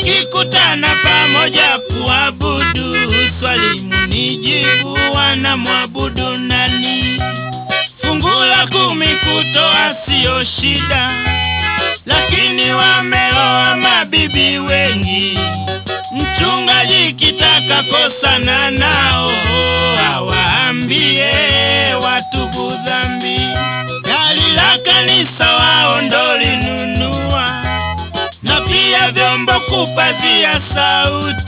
wakikutana pamoja kuabudu, swali munijibu wanamwabudu nani? Fungu la 10 kutoa sio shida, lakini wameoa mabibi wengi. Mchungaji kitaka kosana nao, awaambie watubu dhambi. Gari la kanisa wao ndo linunua, na pia vyombo kupazia sauti.